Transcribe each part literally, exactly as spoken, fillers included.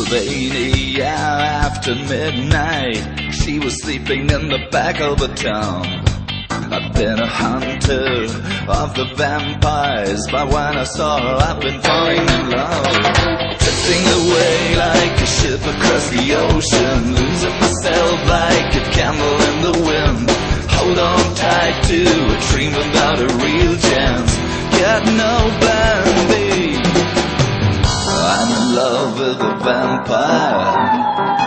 Pennsylvania after midnight. She was sleeping in the back of the town. I've been a hunter of the vampires, but when I saw her I've been falling in love. Drifting away like a ship across the ocean, losing myself like a candle in the wind. Hold on tight to a dream without a real chance. Got no plan B. I'm in love with a vampire.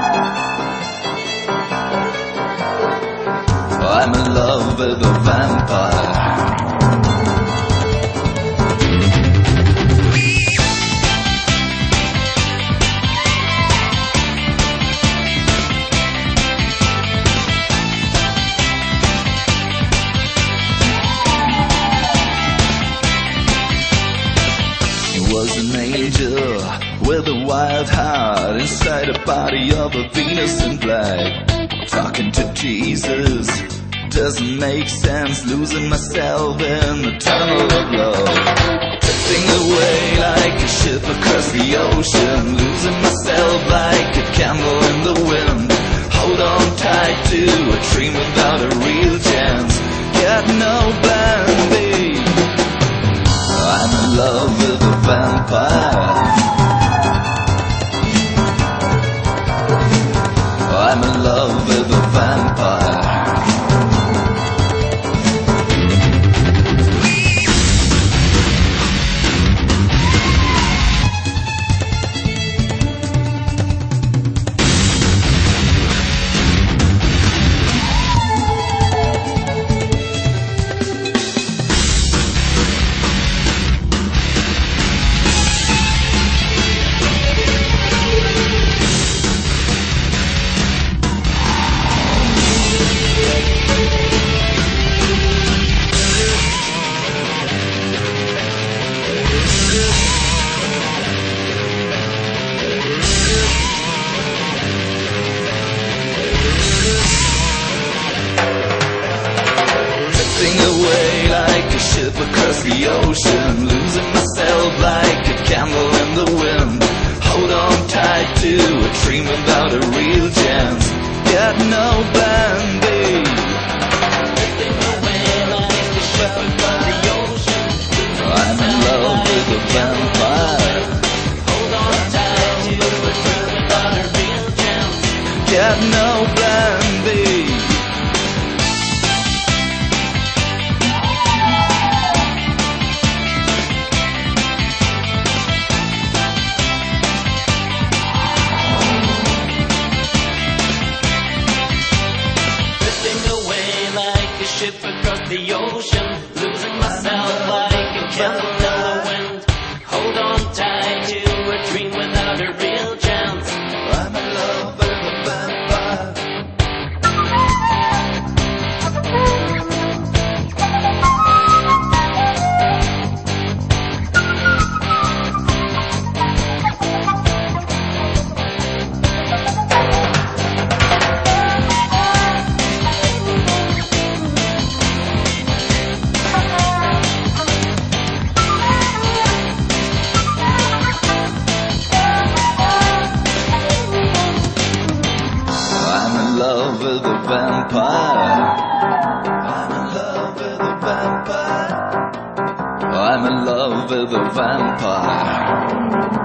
I'm in love with a vampire. He was an angel with a wild heart inside a body of a Venus in black. Talking to Jesus doesn't make sense, losing myself in the tunnel of love. Drifting away like a ship across the ocean, losing myself like a candle in the wind. Hold on tight to a dream without a real chance. Got no plan B. I'm in love with a vampire. I'm in love with a vampire. Away like a ship across the ocean, losing myself like a candle in the wind. Hold on tight to a dream without a real chance. Got no plan B. I'm in love with a vampire. Hold on tight to a dream without a real chance. Got no plan B. Ship across the ocean, losing myself like a candle in the wind. Hold on tight to a dream without a real chance. I'm in love with a vampire. With a vampire. I'm in love with a vampire. I'm in love with a vampire.